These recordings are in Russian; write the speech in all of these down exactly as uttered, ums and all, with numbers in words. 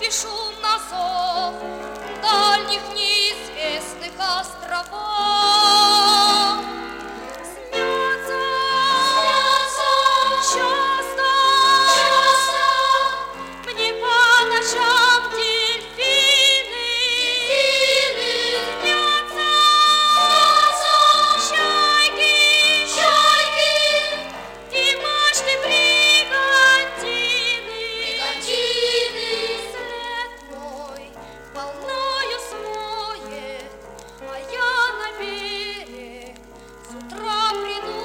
спешу на зов дальних неизвестных островов. Снятся, снятся часто, часто мне по ночам дельфины, дельфины. Снятся, снятся чайки, чайки и мачты бригантины, бригантины. След мой волною смоет, а я на берег с утра приду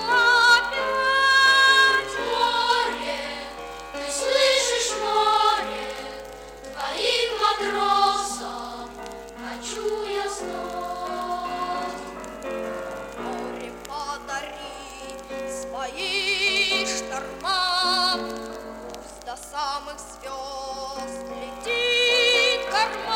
опять. Море, ты слышишь, море, твоим матросам хочу я знать. Море, подари свои шторма, пусть до самых звезд летит корма.